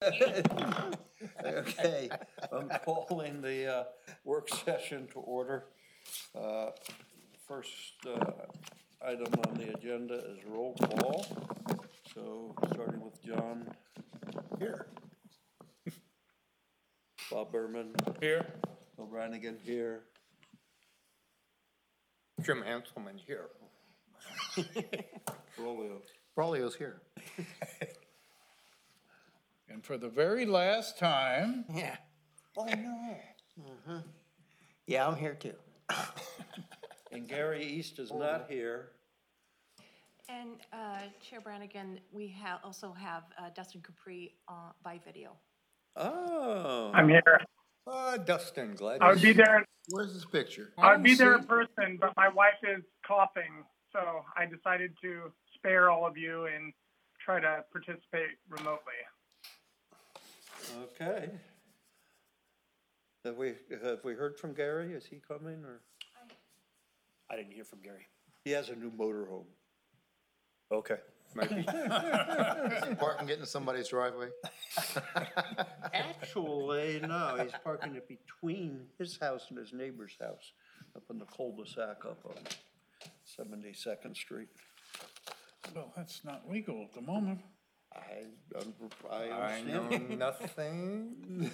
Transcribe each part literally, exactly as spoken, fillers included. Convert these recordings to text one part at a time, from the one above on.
Okay, I'm calling the uh, work session to order. Uh, First uh, item on the agenda is roll call. So starting with John. Here. Bob Berman. Here. Bill Brannigan here. Jim Hanselman here. Rolio. Braulio's here. And for the very last time, Yeah. Oh, no. Uh-huh. Yeah, I'm here too. And Gary East is not here. And uh, Chair Brannigan, we ha- also have uh, Dustin Capri uh, by video. Oh. I'm here. uh, Dustin, glad I would be there. Where's this picture? I would be there in person, but my wife is coughing, so I decided to spare all of you and try to participate remotely. Okay. Have we, have we heard from Gary? Is he coming or? I didn't hear from Gary. He has a new motorhome. Okay. Maybe. Parking, getting somebody's driveway. Actually, no, he's parking it between his house and his neighbor's house up in the cul-de-sac up on seventy-second Street. well, that's not legal at the moment. I, I I know understand. nothing.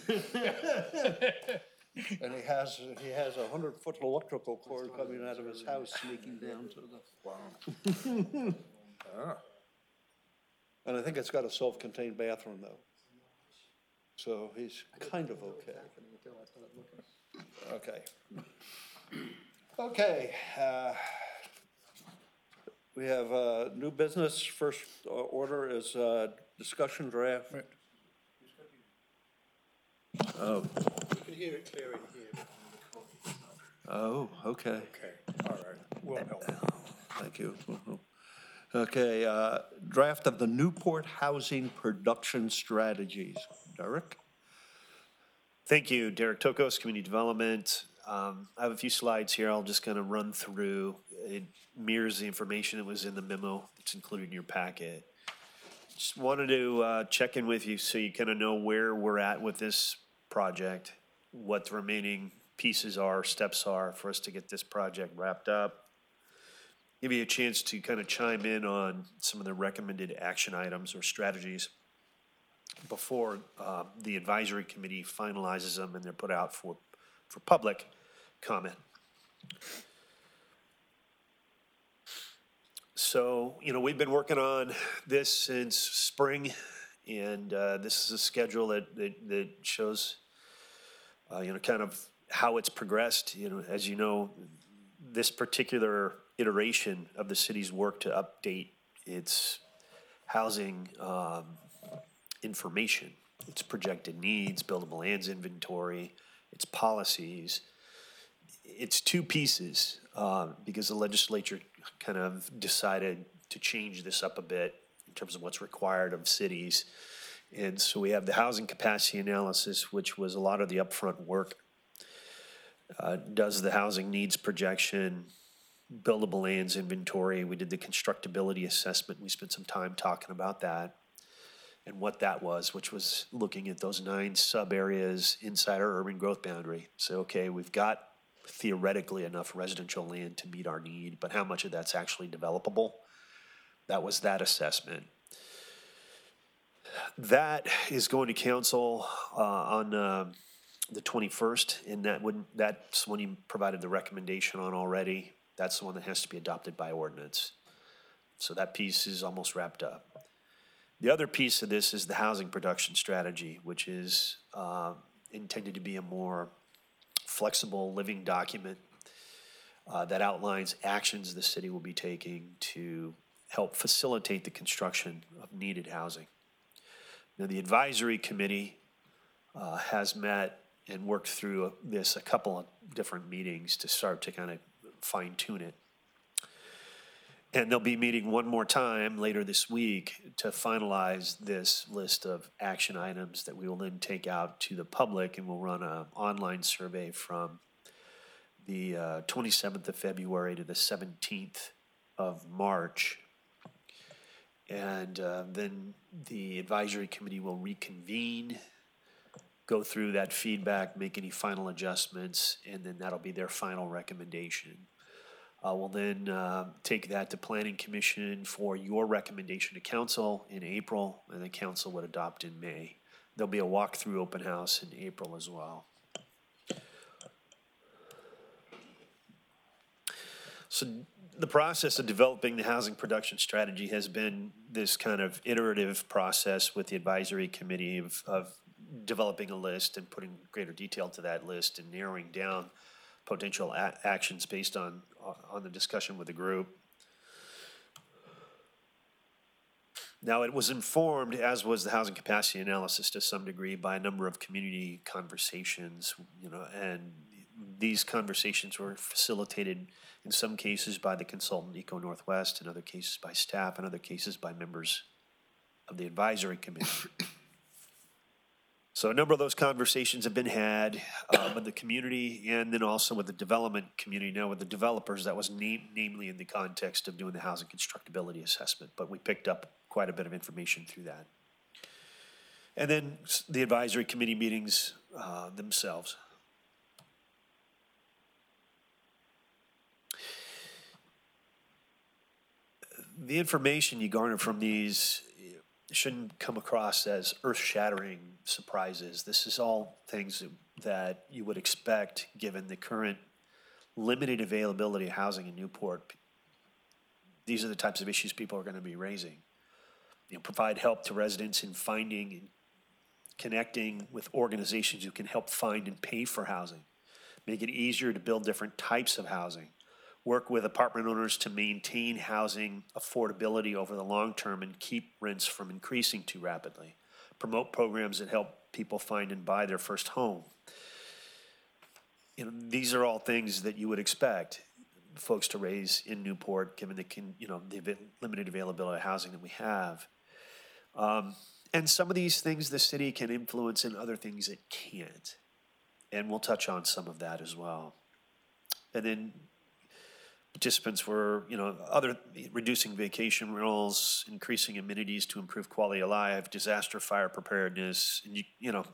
And he has, he has a hundred-foot electrical cord coming out of his house sneaking down to the. Ah, And I think it's got a self-contained bathroom though. So he's kind of okay. Okay. Okay, uh, we have, uh, new business. First uh, order is, uh, discussion draft. Right. Oh, You can hear it clear in here. oh, okay. okay, all right, we'll help. Thank you. Okay, uh, draft of the Newport Housing Production Strategies. Derek? Thank you, Derek Tokos, Community Development. Um, I have a few slides here. I'll just kind of run through. It mirrors the information that was in the memo that's included in your packet. Just wanted to uh, check in with you so you kind of know where we're at with this project, what the remaining pieces are, steps are for us to get this project wrapped up. Give you a chance to kind of chime in on some of the recommended action items or strategies before uh, the advisory committee finalizes them and they're put out for, for public comment. So, you know, we've been working on this since spring, and uh, this is a schedule that, that, that shows, uh, you know, kind of how it's progressed. You know, as you know, this particular iteration of the city's work to update its housing um, information, its projected needs, buildable lands inventory, its policies. It's two pieces uh, because the legislature kind of decided to change this up a bit in terms of what's required of cities. And so we have the housing capacity analysis, which was a lot of the upfront work. Uh, does the housing needs projection, buildable lands inventory. We did the constructability assessment. We spent some time talking about that and what that was, which was looking at those nine sub areas inside our urban growth boundary. So, okay, we've got theoretically enough residential land to meet our need, but how much of that's actually developable? That was that assessment. That is going to council uh, on uh, the twenty-first, and that would that's when you provided the recommendation on already. That's the one that has to be adopted by ordinance. So that piece is almost wrapped up. The other piece of this is the housing production strategy, which is uh, intended to be a more flexible living document uh, that outlines actions the city will be taking to help facilitate the construction of needed housing. Now, the advisory committee uh, has met and worked through this a couple of different meetings to start to kind of fine tune it. And they'll be meeting one more time later this week to finalize this list of action items that we will then take out to the public, and we'll run an online survey from the uh, twenty-seventh of February to the seventeenth of March. And uh, then the advisory committee will reconvene, go through that feedback, make any final adjustments, and then that'll be their final recommendation. Uh, we'll then uh, take that to planning commission for your recommendation to council in April, and the council would adopt in May. There'll be a walkthrough open house in April as well. So the process of developing the housing production strategy has been this kind of iterative process with the advisory committee of, of developing a list and putting greater detail to that list and narrowing down potential a- actions based on, on the discussion with the group. Now, it was informed, as was the housing capacity analysis to some degree, by a number of community conversations, you know, and these conversations were facilitated in some cases by the consultant Eco Northwest, in other cases by staff, in other cases by members of the advisory committee. So a number of those conversations have been had um, with the community and then also with the development community. Now with the developers, that was na- namely in the context of doing the housing constructability assessment, but we picked up quite a bit of information through that. And then the advisory committee meetings uh, themselves. The information you garner from these shouldn't come across as earth-shattering surprises. This is all things that you would expect given the current limited availability of housing in Newport. These are the types of issues people are going to be raising. You know, provide help to residents in finding and connecting with organizations who can help find and pay for housing. Make it easier to build different types of housing. Work with apartment owners to maintain housing affordability over the long term and keep rents from increasing too rapidly. Promote programs that help people find and buy their first home. You know, these are all things that you would expect folks to raise in Newport, given the can, you know the av- limited availability of housing that we have. Um, and some of these things the city can influence, and other things it can't. And we'll touch on some of that as well. And then participants were, you know, other reducing vacation rentals, increasing amenities to improve quality of life, disaster fire preparedness, and you, you know,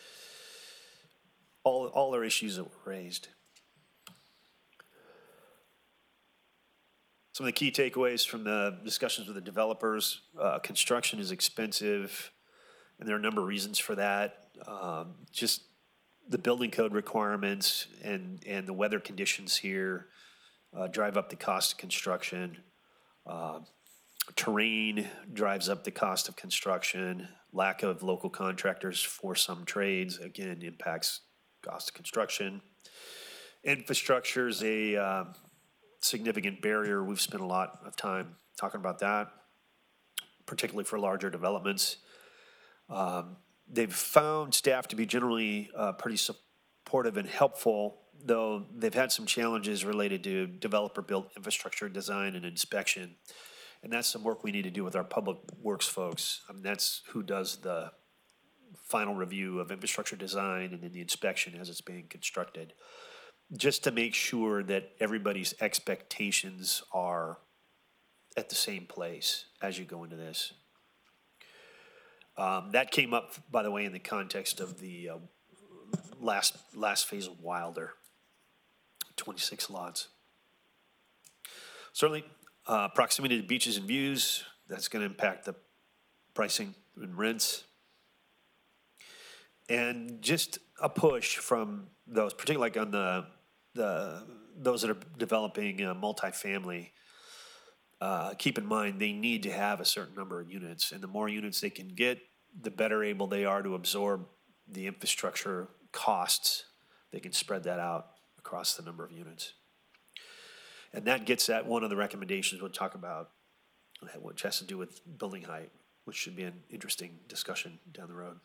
all all are issues that were raised. Some of the key takeaways from the discussions with the developers: uh, construction is expensive, and there are a number of reasons for that. Um, just the building code requirements and and the weather conditions here. Uh, drive up the cost of construction. Uh, terrain drives up the cost of construction. Lack of local contractors for some trades, again, impacts cost of construction. Infrastructure is a uh, significant barrier. We've spent a lot of time talking about that, particularly for larger developments. Um, they've found staff to be generally uh, pretty supportive and helpful, though they've had some challenges related to developer-built infrastructure design and inspection. And that's some work we need to do with our public works folks. I mean, that's who does the final review of infrastructure design and then the inspection as it's being constructed, just to make sure that everybody's expectations are at the same place as you go into this. Um, that came up, by the way, in the context of the uh, last last phase of Wilder. twenty-six lots. Certainly, uh, proximity to beaches and views, that's going to impact the pricing and rents. And just a push from those, particularly like on the, the those that are developing uh, multifamily, uh, keep in mind they need to have a certain number of units. And the more units they can get, the better able they are to absorb the infrastructure costs. They can spread that out across the number of units. And that gets at one of the recommendations we'll talk about, which has to do with building height, which should be an interesting discussion down the road.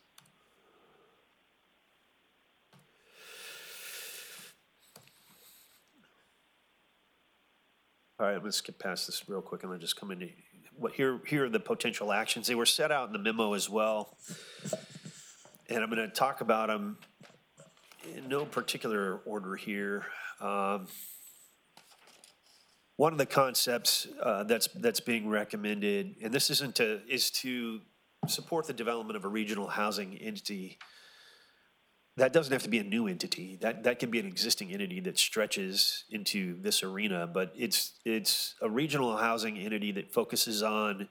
All right, I'm going to skip past this real quick. I'm going to just come into what here. Here are the potential actions. They were set out in the memo as well, and I'm going to talk about them in no particular order here. Um, one of the concepts uh, that's that's being recommended, and this isn't to is to support the development of a regional housing entity. That doesn't have to be a new entity. That that can be an existing entity that stretches into this arena, but it's it's a regional housing entity that focuses on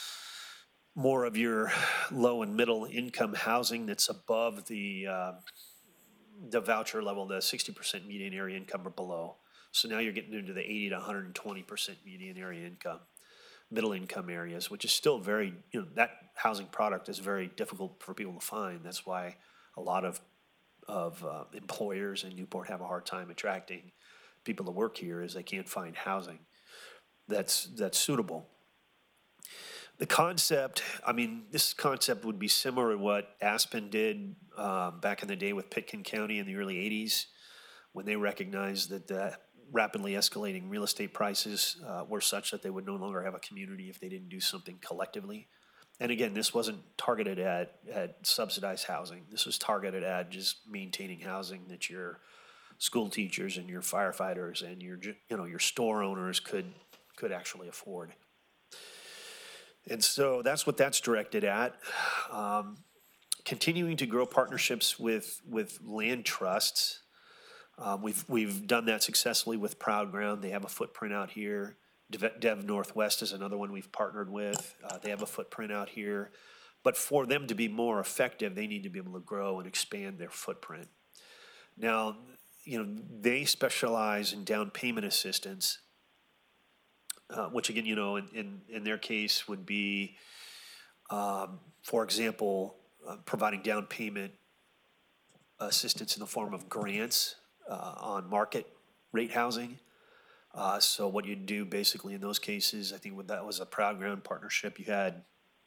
more of your low and middle income housing that's above the uh, the voucher level, the sixty percent median area income or below. So now you're getting into the eighty to one hundred twenty percent median area income, middle income areas, which is still very, you know, that housing product is very difficult for people to find. That's why a lot of of uh, employers in Newport have a hard time attracting people to work here, is they can't find housing that's that's suitable. The concept, I mean, this concept would be similar to what Aspen did uh, back in the day with Pitkin County in the early eighties, when they recognized that the rapidly escalating real estate prices uh, were such that they would no longer have a community if they didn't do something collectively. And again, this wasn't targeted at, at subsidized housing. This was targeted at just maintaining housing that your school teachers and your firefighters and your, you know, your store owners could could actually afford. And so that's what that's directed at. Um, continuing to grow partnerships with with land trusts. Um, we've we've done that successfully with Proud Ground. They have a footprint out here. Dev, Dev Northwest is another one we've partnered with. Uh, they have a footprint out here. But for them to be more effective, they need to be able to grow and expand their footprint. Now, you know, they specialize in down payment assistance, uh, which again, you know, in, in, in their case would be, um, for example, uh, providing down payment assistance in the form of grants uh, on market rate housing. Uh, so what you do basically in those cases, I think when that was a Proud Ground partnership, you had,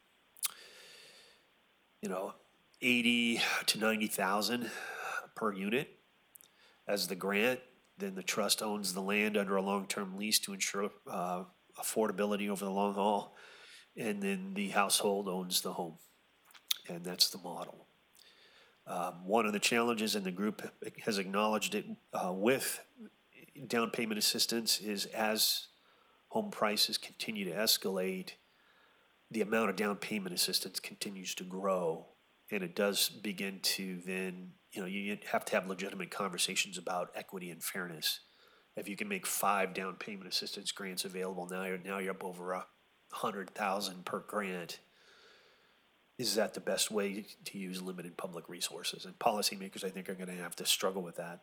you know, eighty to ninety thousand per unit as the grant. Then the trust owns the land under a long-term lease to ensure uh, affordability over the long haul, and then the household owns the home, and that's the model. Um, one of the challenges, and the group has acknowledged it uh, with down payment assistance, is as home prices continue to escalate, the amount of down payment assistance continues to grow, and it does begin to then, you know, you have to have legitimate conversations about equity and fairness. If you can make five down payment assistance grants available, now you're now you're up over a hundred thousand per grant. Is that the best way to use limited public resources? And policymakers, I think, are going to have to struggle with that.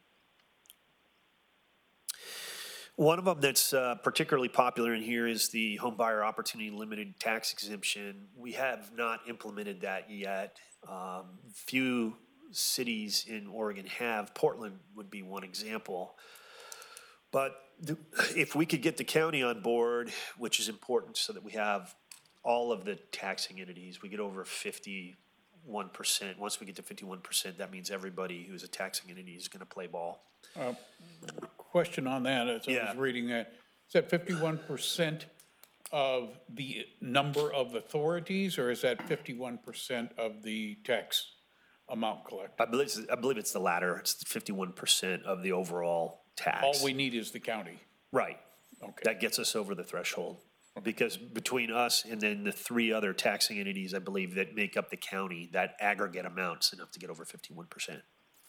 One of them that's uh, particularly popular in here is the Home Buyer Opportunity Limited Tax Exemption. We have not implemented that yet. Um, few cities in Oregon have. Portland would be one example. But th- if we could get the county on board, which is important so that we have all of the taxing entities, we get over fifty-one percent. Once we get to fifty-one percent, that means everybody who's a taxing entity is going to play ball. Uh, Question on that, as I Yeah. was reading that, is that fifty-one percent of the number of authorities, or is that fifty-one percent of the tax amount collected? I believe, it's- I believe it's the latter. It's fifty-one percent of the overall tax. All we need is the county. Right. Okay. That gets us over the threshold. Because between us and then the three other taxing entities, I believe, that make up the county, that aggregate amount's enough to get over fifty-one percent.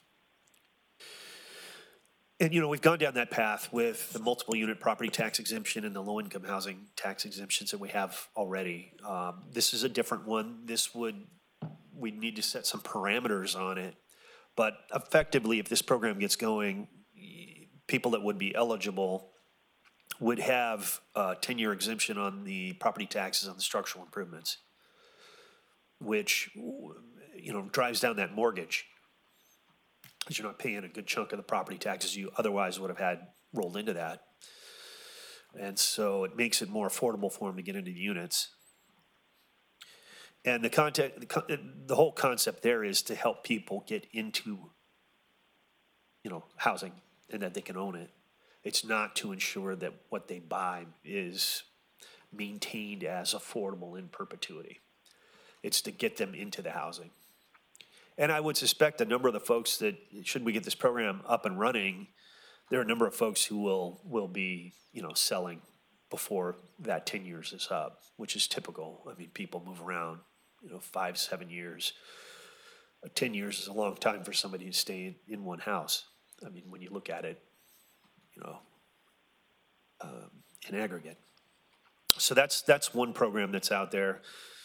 And, you know, we've gone down that path with the multiple unit property tax exemption and the low income housing tax exemptions that we have already. Um, this is a different one. This would, we need to set some parameters on it. But effectively, if this program gets going, people that would be eligible would have a ten-year exemption on the property taxes on the structural improvements, which, you know, drives down that mortgage, because you're not paying a good chunk of the property taxes you otherwise would have had rolled into that. And so it makes it more affordable for them to get into the units. And the context, the, con- the whole concept there is to help people get into, you know, housing and that they can own it. It's not to ensure that what they buy is maintained as affordable in perpetuity. It's to get them into the housing. And I would suspect a number of the folks that, should we get this program up and running, there are a number of folks who will will be, you know, selling before that ten years is up, which is typical. I mean, people move around, you know, five, seven years. Uh, ten years is a long time for somebody to stay in, in one house. I mean, when you look at it, you know, um, in aggregate. So that's that's one program that's out there.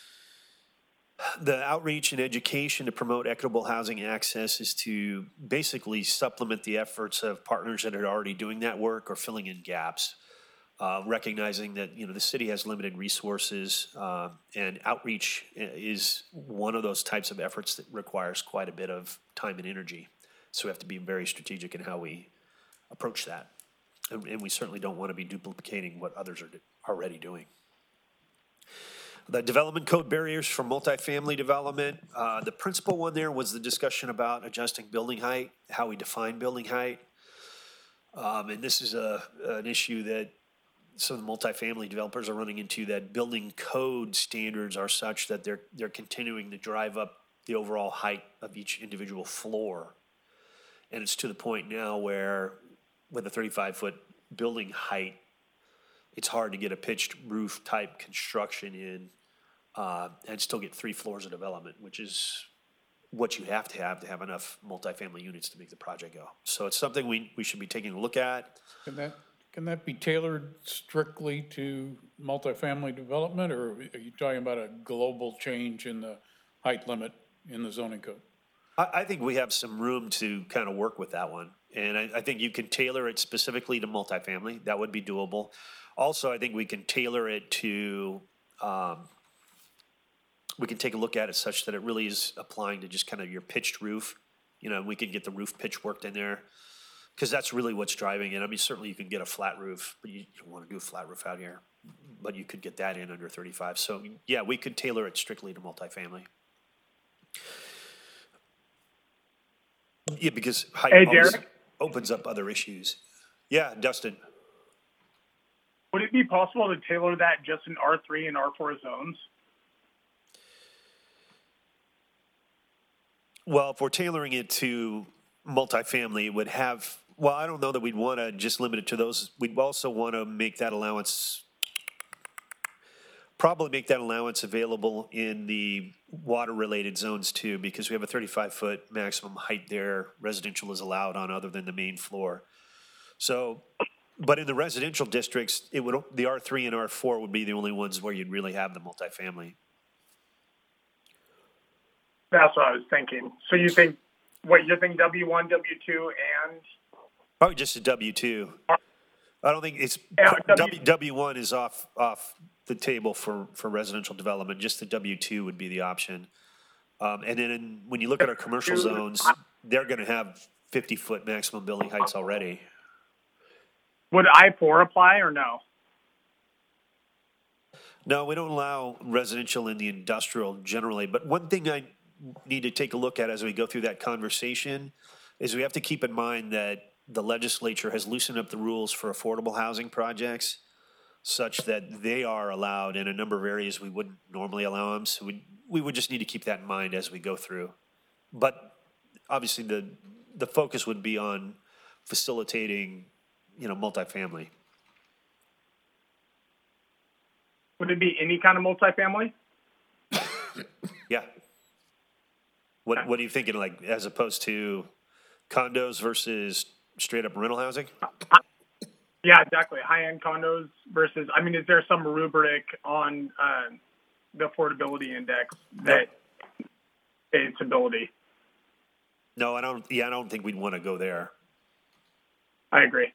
The outreach and education to promote equitable housing access is to basically supplement the efforts of partners that are already doing that work or filling in gaps, uh, recognizing that, you know, the city has limited resources, uh, and outreach is one of those types of efforts that requires quite a bit of time and energy. So we have to be very strategic in how we approach that. And, and we certainly don't want to be duplicating what others are do- already doing. The development code barriers for multifamily development, uh, the principal one there was the discussion about adjusting building height, how we define building height. Um, and this is a, an issue that some of the multifamily developers are running into, that building code standards are such that they're, they're continuing to drive up the overall height of each individual floor. And it's to the point now where with a thirty-five foot building height, it's hard to get a pitched roof type construction in uh, and still get three floors of development, which is what you have to have to have enough multifamily units to make the project go. So it's something we, we should be taking a look at. Can that, can that be tailored strictly to multifamily development, or are you talking about a global change in the height limit in the zoning code? I, I think we have some room to kind of work with that one. And I, I think you can tailor it specifically to multifamily. That would be doable. Also, I think we can tailor it to, um, we can take a look at it such that it really is applying to just kind of your pitched roof. You know, we can get the roof pitch worked in there, because that's really what's driving it. I mean, certainly you can get a flat roof, but you don't want to do a flat roof out here. But you could get that in under thirty-five. So yeah, we could tailor it strictly to multifamily. Yeah, because height Hey, always Derek? opens up other issues. Yeah, Dustin. Would it be possible to tailor that just in R three and R four zones? Well, if we're tailoring it to multifamily, it would have, well, I don't know that we'd want to just limit it to those. We'd also want to make that allowance, probably make that allowance available in the water-related zones too, because we have a thirty-five foot maximum height there. Residential is allowed on other than the main floor. So, but in the residential districts, it would, the R three and R four would be the only ones where you'd really have the multifamily. That's what I was thinking. So you think, what, you think W one, W two, and Probably just a W two. I don't think it's, Yeah, W- W, W one is off, off the table for, for residential development. Just the W two would be the option. Um, and then in, when you look at our commercial zones, they're gonna have fifty foot maximum building heights already. would I four apply or no? No, we don't allow residential in the industrial generally, but one thing I need to take a look at as we go through that conversation is we have to keep in mind that the legislature has loosened up the rules for affordable housing projects such that they are allowed in a number of areas we wouldn't normally allow them. So we, we would just need to keep that in mind as we go through. But obviously the, the focus would be on facilitating, you know, multifamily. Would it be any kind of multifamily? Yeah. What, what are you thinking, like, as opposed to condos versus straight up rental housing? Yeah, exactly. High-end condos versus, I mean, is there some rubric on uh, the affordability index that its ability? No, I don't, yeah, I don't think we'd want to go there. I agree.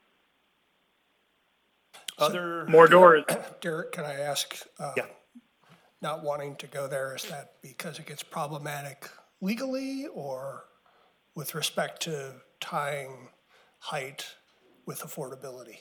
Other, More doors. Derek, can I ask, uh, yeah, not wanting to go there, is that because it gets problematic legally or with respect to tying height with affordability?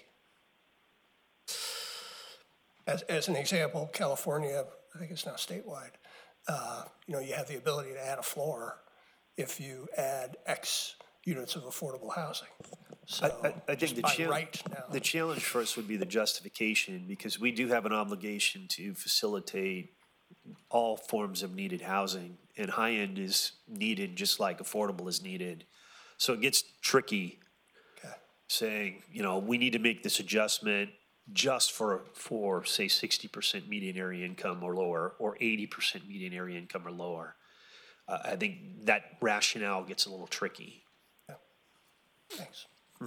As, as an example, California, I think it's now statewide, uh, you know, you have the ability to add a floor if you add X units of affordable housing. So I, I, I think just the by challenge, right now. the challenge for us would be the justification, because we do have an obligation to facilitate all forms of needed housing, and high end is needed just like affordable is needed. So it gets tricky Okay. saying, you know, we need to make this adjustment just for, for say sixty percent median area income or lower, or eighty percent median area income or lower. Uh, I think that rationale gets a little tricky. Thanks.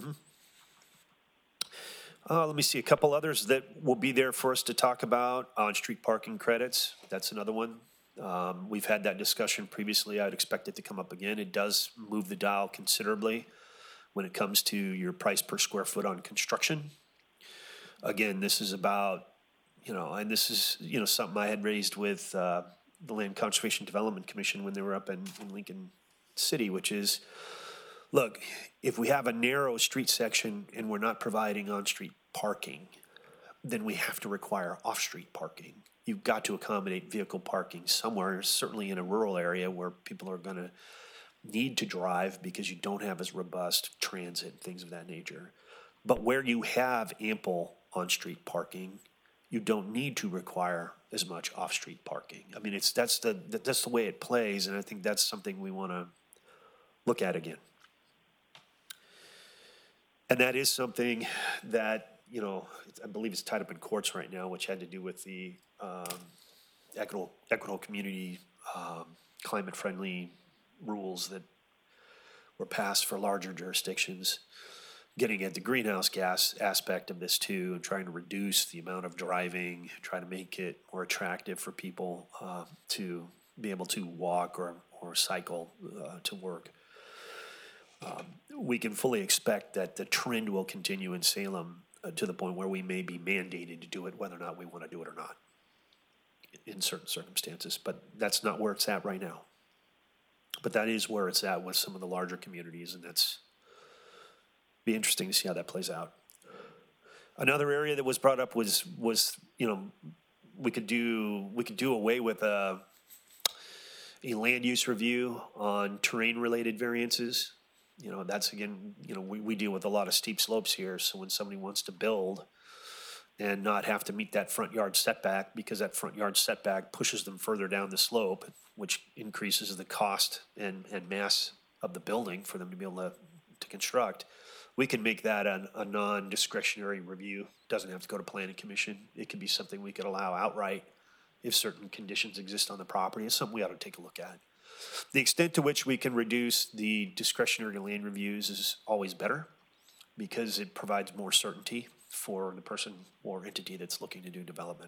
Uh, let me see, a couple others that will be there for us to talk about. On-street parking credits, that's another one. Um, we've had that discussion previously. I'd expect it to come up again. It does move the dial considerably when it comes to your price per square foot on construction. Again, this is about, you know, and this is, you know, something I had raised with uh, the Land Conservation Development Commission when they were up in, in Lincoln City, which is, look, if we have a narrow street section and we're not providing on-street parking, then we have to require off-street parking. You've got to accommodate vehicle parking somewhere, certainly in a rural area where people are going to need to drive because you don't have as robust transit and things of that nature. But where you have ample on-street parking, you don't need to require as much off-street parking. I mean, it's that's the that's the way it plays, and I think that's something we want to look at again. And that is something that, you know, I believe it's tied up in courts right now, which had to do with the um, equitable, equitable community, um, climate-friendly rules that were passed for larger jurisdictions, getting at the greenhouse gas aspect of this too, and trying to reduce the amount of driving, try to make it more attractive for people uh, to be able to walk or, or cycle uh, to work. Um, we can fully expect that the trend will continue in Salem uh, to the point where we may be mandated to do it, whether or not we want to do it or not, in certain circumstances. But that's not where it's at right now. But that is where it's at with some of the larger communities, and that's be interesting to see how that plays out. Another area that was brought up was was you know we could do we could do away with a a land use review on terrain related variances. You know, that's again, you know, we, we deal with a lot of steep slopes here. So when somebody wants to build and not have to meet that front yard setback, because that front yard setback pushes them further down the slope, which increases the cost and, and mass of the building for them to be able to, to construct, we can make that a, a non-discretionary review. Doesn't have to go to planning commission. It could be something we could allow outright if certain conditions exist on the property. It's something we ought to take a look at. The extent to which we can reduce the discretionary land reviews is always better because it provides more certainty for the person or entity that's looking to do development.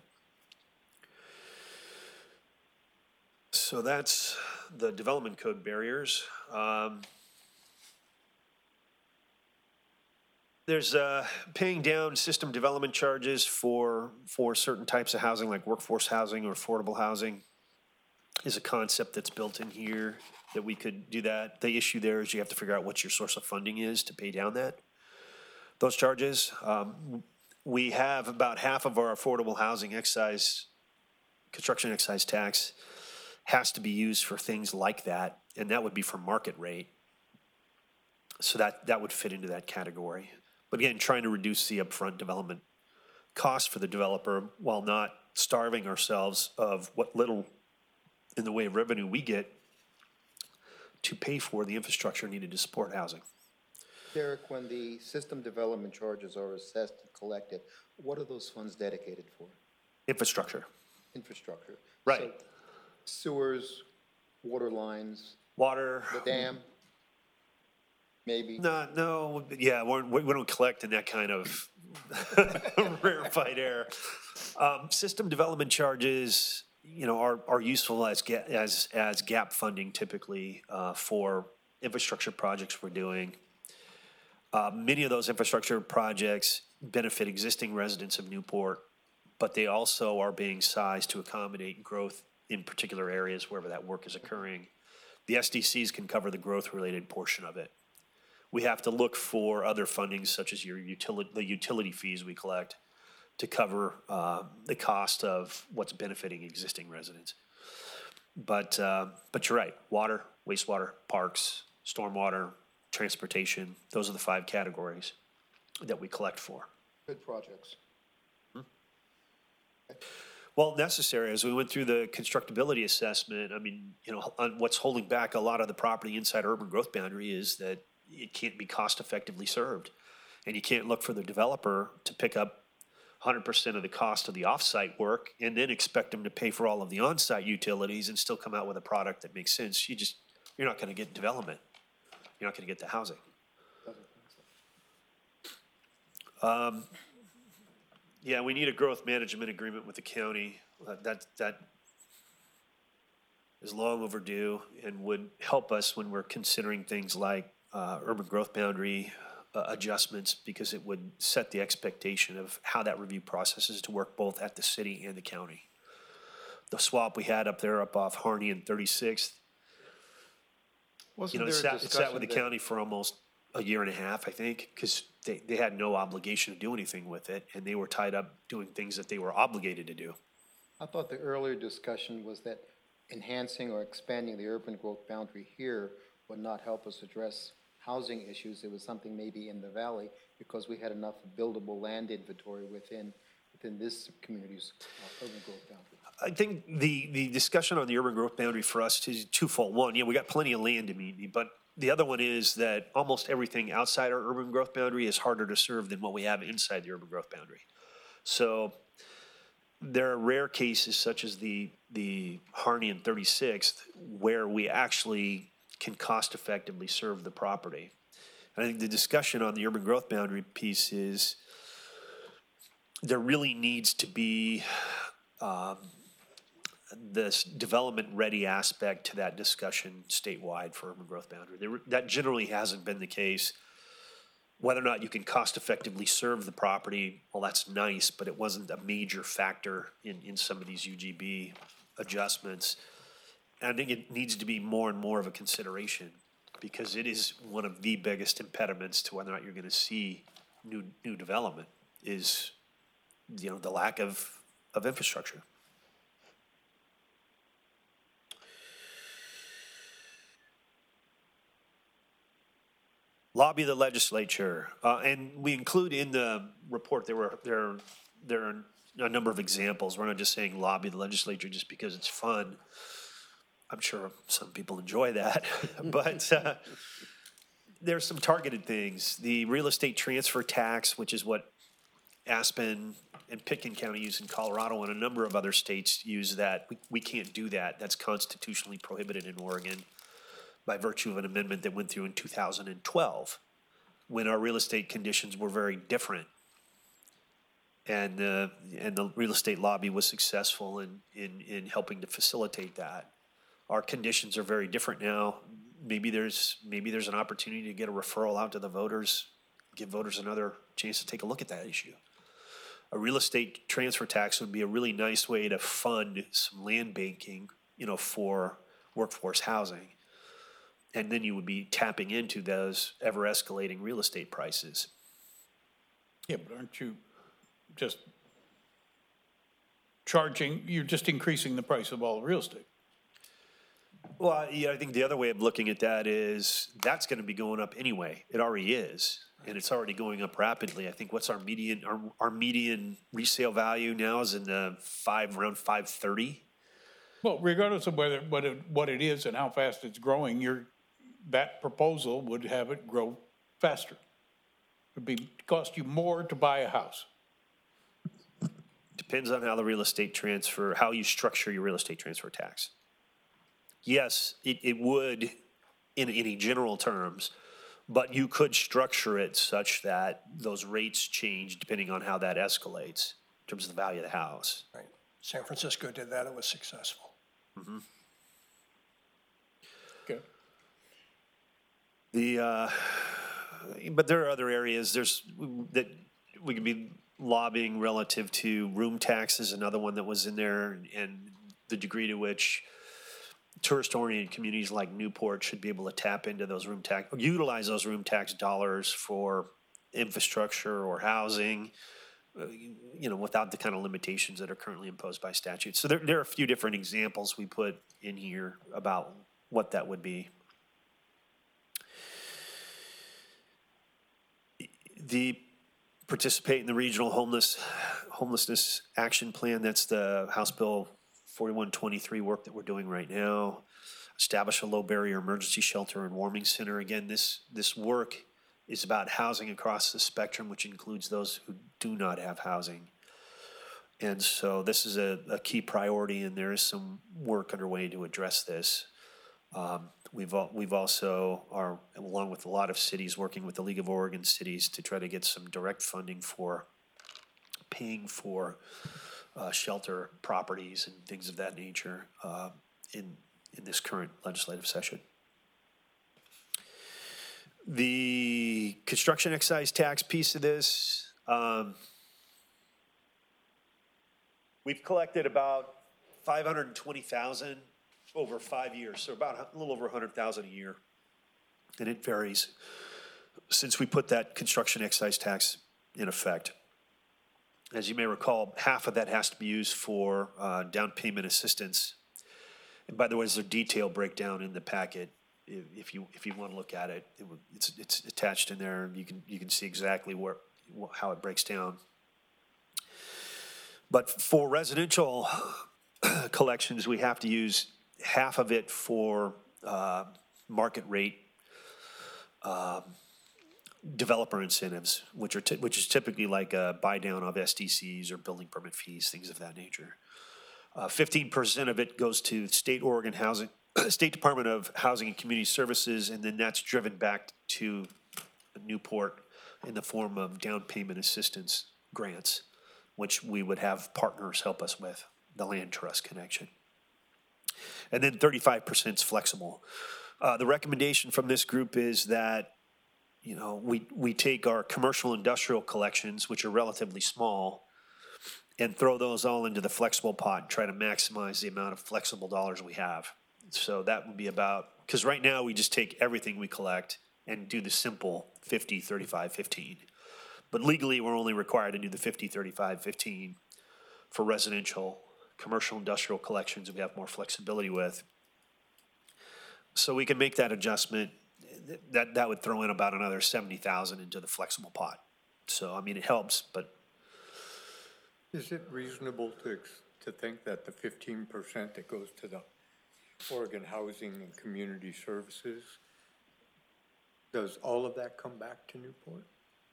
So that's the development code barriers. Um, there's uh, paying down system development charges for, for certain types of housing like workforce housing or affordable housing. Is a concept that's built in here that we could do that. The issue there is you have to figure out what your source of funding is to pay down that, those charges. Um, we have about half of our affordable housing excise, construction excise tax has to be used for things like that, and that would be for market rate. So that, that would fit into that category. But again, trying to reduce the upfront development cost for the developer while not starving ourselves of what little in the way of revenue we get to pay for the infrastructure needed to support housing. Derek, when the system development charges are assessed and collected, what are those funds dedicated for? Infrastructure. Infrastructure. Right. So sewers, water lines, Water. the dam, maybe? No, no, yeah, we're, we we don't collect in that kind of rarefied air. Um, system development charges, you know, are, are useful as, ga- as, as gap funding typically uh, for infrastructure projects we're doing. Uh, many of those infrastructure projects benefit existing residents of Newport, but they also are being sized to accommodate growth in particular areas wherever that work is occurring. The S D Cs can cover the growth-related portion of it. We have to look for other fundings such as your utility, the utility fees we collect, to cover uh, the cost of what's benefiting existing residents. But uh, but you're right, water, wastewater, parks, stormwater, transportation, those are the five categories that we collect for. Good projects. Well, necessary, as we went through the constructability assessment, I mean, you know, on what's holding back a lot of the property inside urban growth boundary is that it can't be cost effectively served. And you can't look for the developer to pick up hundred percent of the cost of the off-site work and then expect them to pay for all of the on-site utilities and still come out with a product that makes sense. You just, you're not gonna get development. You're not gonna get the housing. Um, yeah, we need a growth management agreement with the county. Uh, That, that is long overdue and would help us when we're considering things like, uh, urban growth boundary, uh, adjustments, because it would set the expectation of how that review process is to work both at the city and the county. The swap we had up there up off Harney and thirty-sixth, you Wasn't know, it there a sat, it sat with the discussion that- county for almost a year and a half, I think, because they, they had no obligation to do anything with it, and they were tied up doing things that they were obligated to do. I thought the earlier discussion was that enhancing or expanding the urban growth boundary here would not help us address housing issues. It was something maybe in the valley because we had enough buildable land inventory within, within this community's uh, urban growth boundary. I think the, the discussion on the urban growth boundary for us is twofold. One, yeah, we got plenty of land to meet, but the other one is that almost everything outside our urban growth boundary is harder to serve than what we have inside the urban growth boundary. So there are rare cases such as the, the Harney and thirty-sixth where we actually can cost effectively serve the property. And I think the discussion on the urban growth boundary piece is there really needs to be um, this development-ready aspect to that discussion statewide for urban growth boundary. There, that generally hasn't been the case. Whether or not you can cost-effectively serve the property, well, that's nice, but it wasn't a major factor in, in some of these U G B adjustments. And I think it needs to be more and more of a consideration because it is one of the biggest impediments to whether or not you're going to see new new development is, you know, the lack of, of infrastructure. Lobby the legislature, uh, and we include in the report, there were, there, there are a number of examples. We're not just saying lobby the legislature just because it's fun. I'm sure some people enjoy that, but uh, there's some targeted things. The real estate transfer tax, which is what Aspen and Pitkin County use in Colorado, and a number of other states use that. We, we can't do that. That's constitutionally prohibited in Oregon by virtue of an amendment that went through in two thousand twelve, when our real estate conditions were very different. And, uh, and the real estate lobby was successful in, in, in helping to facilitate that. Our conditions are very different now. Maybe there's, maybe there's an opportunity to get a referral out to the voters, give voters another chance to take a look at that issue. A real estate transfer tax would be a really nice way to fund some land banking, you know, for workforce housing. And then you would be tapping into those ever escalating real estate prices. Yeah, but aren't you just charging, you're just increasing the price of all real estate? Well, yeah, I think the other way of looking at that is that's going to be going up anyway. It already is, and it's already going up rapidly. I think what's our median, our, our median resale value now is in the five, around five thirty. Well, regardless of whether, what it, what it is and how fast it's growing, you're, that proposal would have it grow faster. It'd be, cost you more to buy a house. Depends on how the real estate transfer, how you structure your real estate transfer tax. Yes, it, it would in any general terms, but you could structure it such that those rates change depending on how that escalates in terms of the value of the house. Right. San Francisco did that, it was successful. Mm-hmm. Okay. The, uh, but there are other areas there's that we could be lobbying relative to room taxes, another one that was in there, and the degree to which tourist-oriented communities like Newport should be able to tap into those room tax, utilize those room tax dollars for infrastructure or housing, uh, you know, without the kind of limitations that are currently imposed by statute. So there, there are a few different examples we put in here about what that would be. The participate in the regional homeless homelessness action plan. That's the House Bill forty-one twenty-three work that we're doing right now. Establish a low barrier emergency shelter and warming center. Again, this this work is about housing across the spectrum, which includes those who do not have housing. And so this is a, a key priority, and there is some work underway to address this. Um, we've al- we've also are, along with a lot of cities, working with the League of Oregon Cities to try to get some direct funding for paying for uh, shelter properties and things of that nature uh, in in this current legislative session. The construction excise tax piece of this, um, we've collected about five hundred twenty thousand over five years, so about a little over one hundred thousand a year. And it varies since we put that construction excise tax in effect. As you may recall, half of that has to be used for uh, down payment assistance. And by the way, there's a detailed breakdown in the packet. If if you if you want to look at it, it would- it's it's attached in there. You can you can see exactly where how it breaks down. But for residential collections, we have to use half of it for uh, market rate um, developer incentives, which are ty- which is typically like a buy down of S D Cs or building permit fees, things of that nature. Uh, Fifteen percent of it goes to state Oregon Housing, State Department of Housing and Community Services, and then that's driven back to Newport in the form of down payment assistance grants, which we would have partners help us with, the land trust connection. And then thirty-five percent is flexible. Uh, the recommendation from this group is that, you know, we, we take our commercial industrial collections, which are relatively small, and throw those all into the flexible pot and try to maximize the amount of flexible dollars we have. So that would be about, because right now we just take everything we collect and do the simple fifty, thirty-five, fifteen. But legally, we're only required to do the fifty, thirty-five, fifteen for residential, commercial, industrial collections we have more flexibility with. So we can make that adjustment. That, that would throw in about another seventy thousand into the flexible pot. So, I mean, it helps, but Is it reasonable to, ex- to think that the fifteen percent that goes to the Oregon Housing and Community Services, does all of that come back to Newport?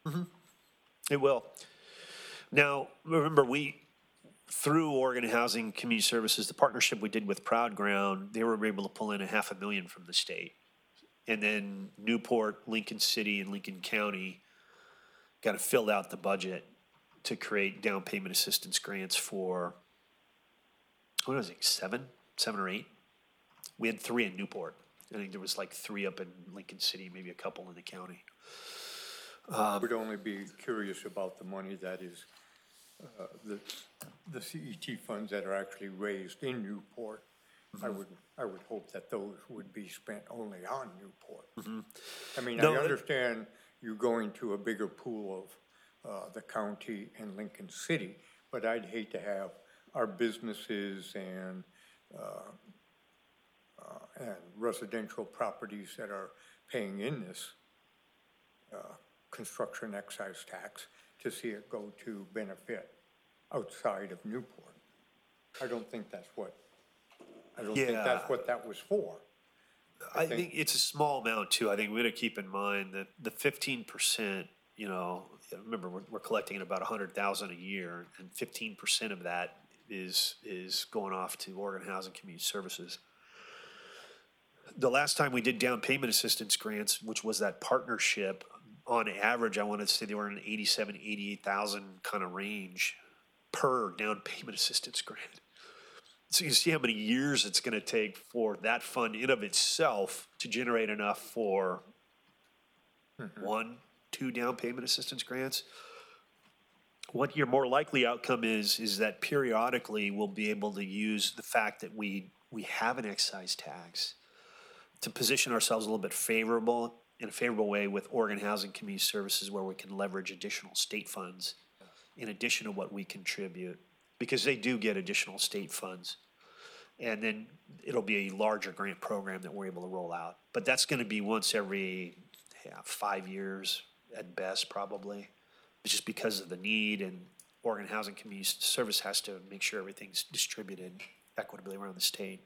it will. Now, remember, we, through Oregon Housing Community Services, the partnership we did with Proud Ground, they were able to pull in a half a million from the state. And then Newport, Lincoln City, and Lincoln County got to fill out the budget to create down payment assistance grants for, what was it, seven, seven or eight? We had three in Newport. I think there was like three up in Lincoln City, maybe a couple in the county. Would only be curious about the money that is, uh, the, the C E T funds that are actually raised in Newport. I would, I would hope that those would be spent only on Newport. I mean, No, I that- understand you going to a bigger pool of, uh, the county and Lincoln City, but I'd hate to have our businesses and, uh, uh, and residential properties that are paying in this, uh, construction excise tax to see it go to benefit outside of Newport. I don't think that's what, I don't think Yeah. that's what that was for. I think- think it's a small amount too. I think we got to keep in mind that the fifteen percent, you know, remember we're, we're collecting about a hundred thousand a year, and fifteen percent of that is is going off to Oregon Housing Community Services. The last time we did down payment assistance grants, which was that partnership, on average, I want to say they were in an eighty-seven, eighty-eight thousand kind of range per down payment assistance grant. So you see how many years it's going to take for that fund in of itself to generate enough for one, two down payment assistance grants. What your more likely outcome is, is that periodically we'll be able to use the fact that we, we have an excise tax to position ourselves a little bit favorable, in a favorable way with Oregon Housing Community Services, where we can leverage additional state funds in addition to what we contribute, because they do get additional state funds. And then it'll be a larger grant program that we're able to roll out. But that's going to be once every yeah, five years at best, probably. It's just because of the need, and Oregon Housing Community Service has to make sure everything's distributed equitably around the state.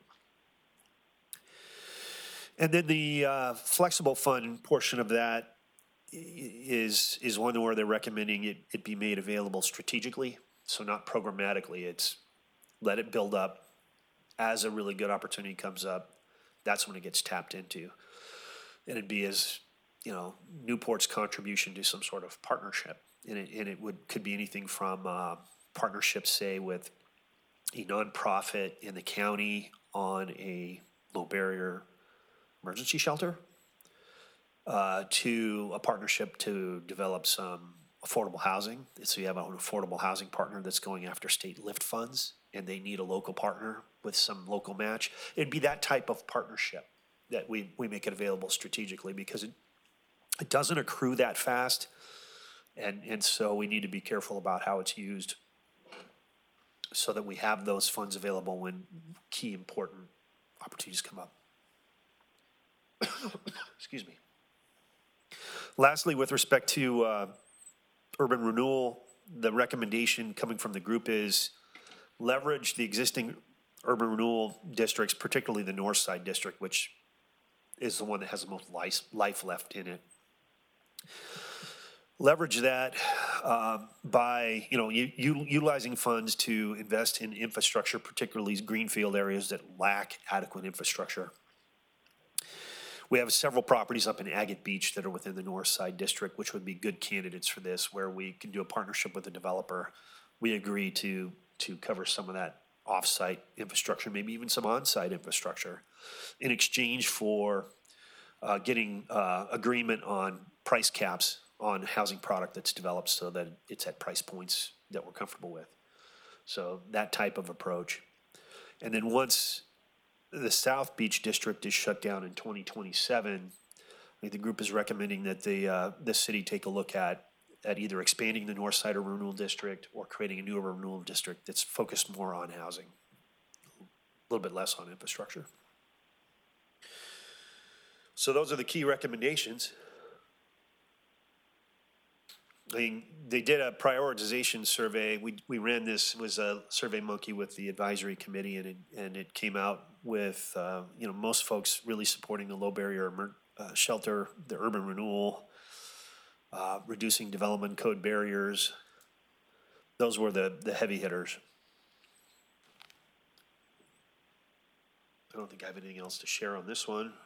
And then the uh, flexible fund portion of that is is one where they're recommending it, it be made available strategically. So not programmatically, it's let it build up. As a really good opportunity comes up, that's when it gets tapped into. And it'd be as, you know, Newport's contribution to some sort of partnership. And it, and it would, could be anything from uh, partnerships, say, with a nonprofit in the county on a low barrier emergency shelter, uh, to a partnership to develop some affordable housing. So you have an affordable housing partner that's going after state lift funds, and they need a local partner with some local match. It'd be that type of partnership that we, we make it available strategically, because it, it doesn't accrue that fast. And, and so we need to be careful about how it's used so that we have those funds available when key important opportunities come up. Excuse me. Lastly, with respect to uh, urban renewal, the recommendation coming from the group is leverage the existing urban renewal districts, particularly the North Side District, which is the one that has the most life, life left in it. Leverage that uh, by, you know, u- u- utilizing funds to invest in infrastructure, particularly greenfield areas that lack adequate infrastructure. We have several properties up in Agate Beach that are within the North Side District, which would be good candidates for this, where we can do a partnership with a developer. We agree to, to cover some of that off-site infrastructure, maybe even some on-site infrastructure, in exchange for uh, getting uh, agreement on price caps on housing product that's developed so that it's at price points that we're comfortable with. So that type of approach. And then once the South Beach District is shut down in twenty twenty-seven, I think the group is recommending that the, uh, the city take a look at, at either expanding the North Side Urban Renewal District or creating a new urban renewal district that's focused more on housing, a little bit less on infrastructure. So those are the key recommendations. I mean, they did a prioritization survey. We we ran this, it was a Survey Monkey with the advisory committee, and it, and it came out with, uh, you know, most folks really supporting the low barrier emer- uh, shelter, the urban renewal, uh, reducing development code barriers. Those were the, the heavy hitters. I don't think I have anything else to share on this one.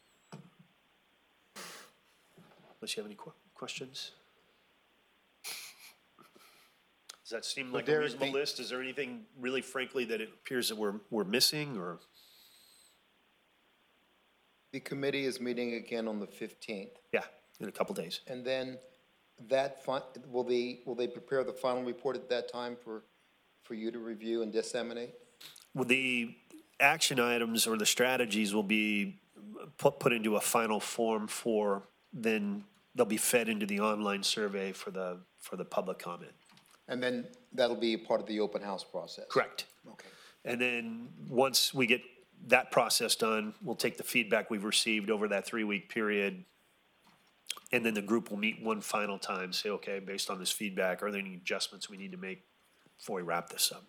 Unless you have any qu- questions? Does that seem Would like a there reasonable be- list? Is there anything really frankly that it appears that we're, we're missing, or? The committee is meeting again on the fifteenth, Yeah, in a couple days. and then that, fi- will they, will they prepare the final report at that time for, for you to review and disseminate? Well, the action items or the strategies will be put, put into a final form for, then they'll be fed into the online survey for the, for the public comment. And then that'll be part of the open house process? Correct. Okay. And then once we get that process done, we'll take the feedback we've received over that three-week period, and then the group will meet one final time, say, okay, based on this feedback, are there any adjustments we need to make before we wrap this up?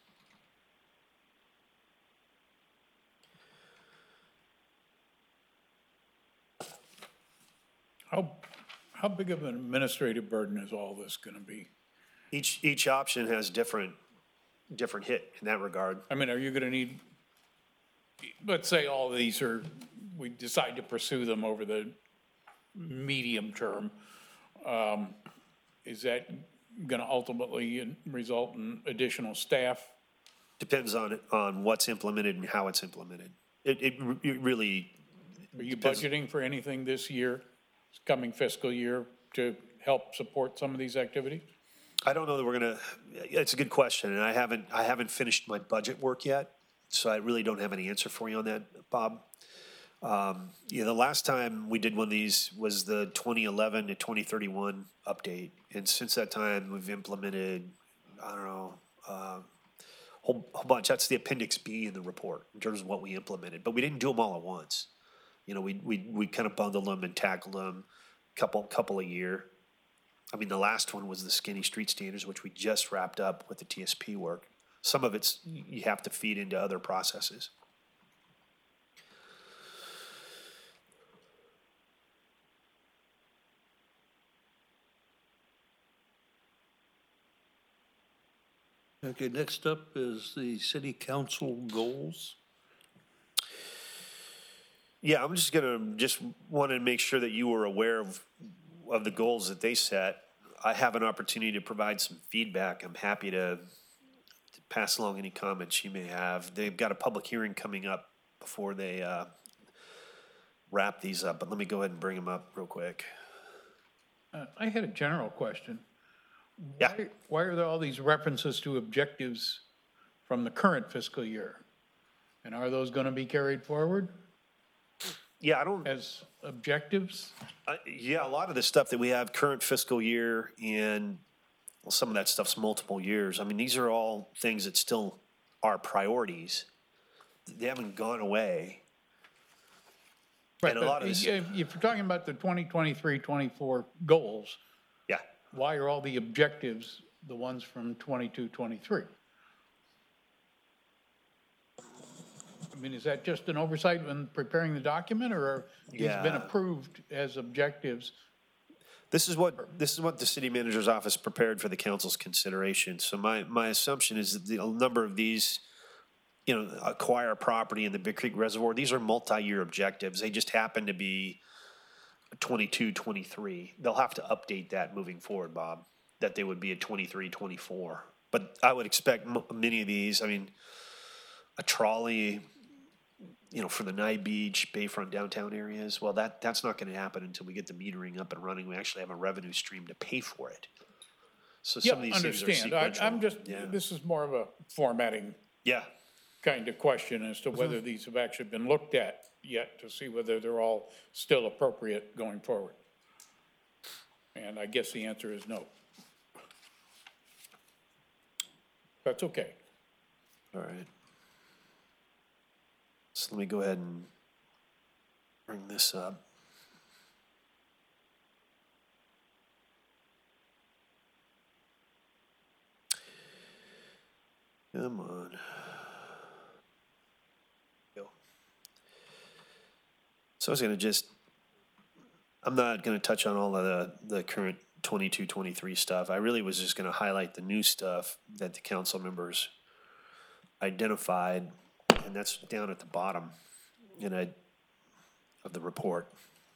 How, how big of an administrative burden is all this gonna be? Each, each option has different, different hit in that regard. I mean, are you gonna need, let's say all of these are, we decide to pursue them over the medium term. Um, is that gonna ultimately result in additional staff? Depends on, it- on what's implemented and how it's implemented. It, it re- it really, Are you Depends. budgeting for anything this year, this coming fiscal year, to help support some of these activities? I don't know that we're gonna, it's a good question, and I haven't, I haven't finished my budget work yet, so I really don't have any answer for you on that, Bob. Um, yeah, the last time we did one of these was the twenty eleven to twenty thirty-one update, and since that time, we've implemented, I don't know, uh, whole, whole bunch. That's the appendix B in the report in terms of what we implemented, but we didn't do them all at once. You know, we we we kind of bundled them and tackled them, couple couple a year. I mean, the last one was the skinny street standards, which we just wrapped up with the T S P work. Some of it's, you have to feed into other processes. Okay, next up is the city council goals. Yeah, I'm just gonna, just want to make sure that you were aware of, of the goals that they set. I have an opportunity to provide some feedback. I'm happy to, to pass along any comments you may have. They've got a public hearing coming up before they, uh, wrap these up, but let me go ahead and bring them up real quick. Uh, I had a general question. Yeah. Why- Why are there all these references to objectives from the current fiscal year? And are those going to be carried forward Yeah, I don't, as objectives? Uh, yeah, a lot of the stuff that we have current fiscal year and well, some of that stuff's multiple years. I mean, these are all things that still are priorities. They haven't gone away. Right, And a but lot of this- If if you're talking about the twenty twenty-three, twenty-four goals, Yeah. why are all the objectives the ones from twenty-two, twenty-three? I mean, is that just an oversight when preparing the document, or it's been Yeah. approved as objectives? This is what, this is what the city manager's office prepared for the council's consideration. So my, my assumption is that the, a number of these, you know, acquire property in the Big Creek Reservoir, these are multi-year objectives. They just happen to be twenty-two, twenty-three. They'll have to update that moving forward, Bob, that they would be at twenty-three, twenty-four. But I would expect m- many of these, I mean, a trolley, you know, for the Nye Beach, Bayfront downtown areas, well, that, that's not gonna happen until we get the metering up and running. We actually have a revenue stream to pay for it. So Yeah, some of these things are understand. I- sequential. I'm just, Yeah. this is more of a formatting Yeah, kind of question as to whether these have actually been looked at yet to see whether they're all still appropriate going forward. And I guess the answer is no. That's okay. all right. So let me go ahead and bring this up. Come on. Go. So I was gonna just, I'm not gonna touch on all of the, the current twenty-two, twenty-three stuff. I really was just gonna highlight the new stuff that the council members identified, and that's down at the bottom, in a, of the report.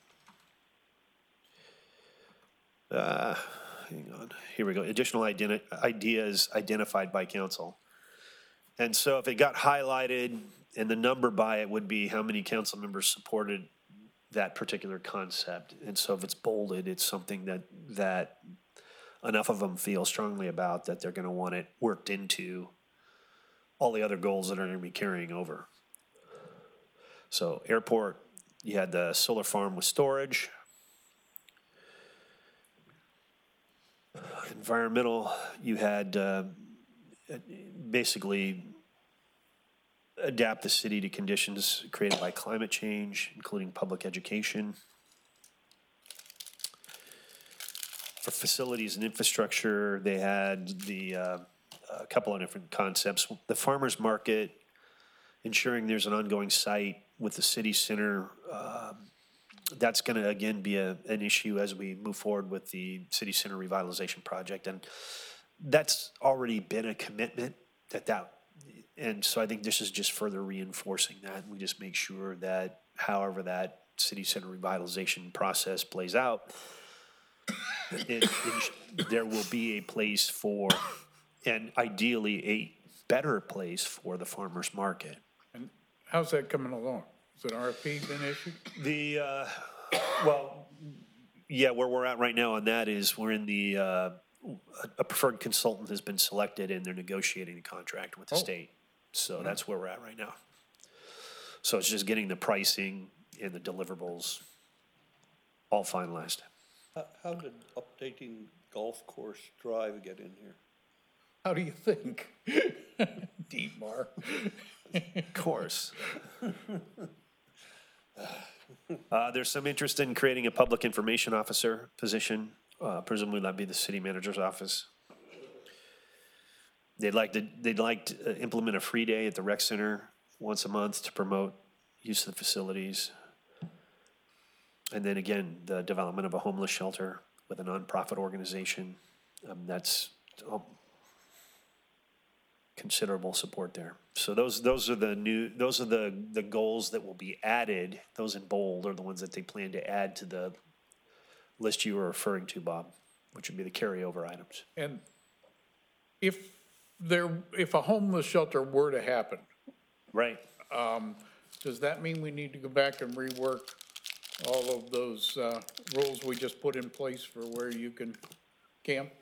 Uh, hang on, here we go. Additional identi- ideas identified by council. And so if it got highlighted, and the number by it would be how many council members supported that particular concept. And so if it's bolded, it's something that, that enough of them feel strongly about that they're gonna want it worked into all the other goals that are gonna be carrying over. So airport, you had the solar farm with storage. Environmental, you had uh, basically adapt the city to conditions created by climate change, including public education. For facilities and infrastructure, they had the, uh, a couple of different concepts. The farmer's market, ensuring there's an ongoing site with the city center. Um, that's going to, again, be a, an issue as we move forward with the city center revitalization project. And that's already been a commitment that that, and so I think this is just further reinforcing that. We just make sure that however that city center revitalization process plays out, it, it, there will be a place for, and ideally a better place for the farmer's market. And how's that coming along? Is an R F P been issued? The, uh, well, yeah, where we're at right now on that is we're in the, uh, a preferred consultant has been selected and they're negotiating a contract with the Oh. state. So that's where we're at right now. So it's just getting the pricing and the deliverables all finalized. How, how did updating Golf Course Drive get in here? How do you think? Dietmar. Of course. Uh, there's some interest in creating a public information officer position, uh, presumably that'd be the city manager's office. They'd like to, they'd like to uh, implement a free day at the rec center once a month to promote use of the facilities. And then again, the development of a homeless shelter with a nonprofit organization. Um, that's, um, considerable support there. So those, those are the new, those are the, the goals that will be added. Those in bold are the ones that they plan to add to the list you were referring to, Bob, which would be the carryover items. And if there, if a homeless shelter were to happen, Right. um, does that mean we need to go back and rework all of those, uh, rules we just put in place for where you can camp?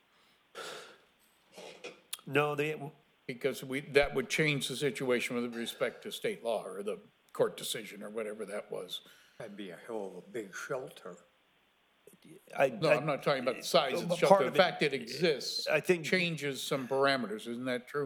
No, they, Because we, that would change the situation with respect to state law or the court decision or whatever that was. That'd be a hell of a big shelter. I, No, I- I'm not talking about the size of the Part shelter. of The it- fact it exists I think- changes some parameters, isn't that true?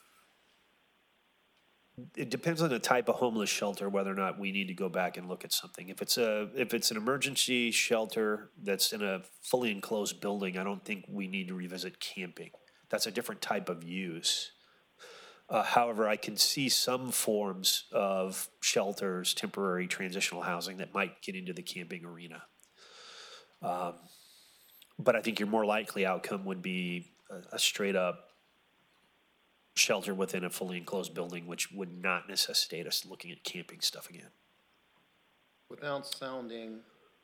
it depends on the type of homeless shelter, whether or not we need to go back and look at something. If it's a, if it's an emergency shelter that's in a fully enclosed building, I don't think we need to revisit camping. That's a different type of use. Uh, however, I can see some forms of shelters, temporary transitional housing that might get into the camping arena. Um, but I think your more likely outcome would be a, a straight up shelter within a fully enclosed building, which would not necessitate us looking at camping stuff again. Without sounding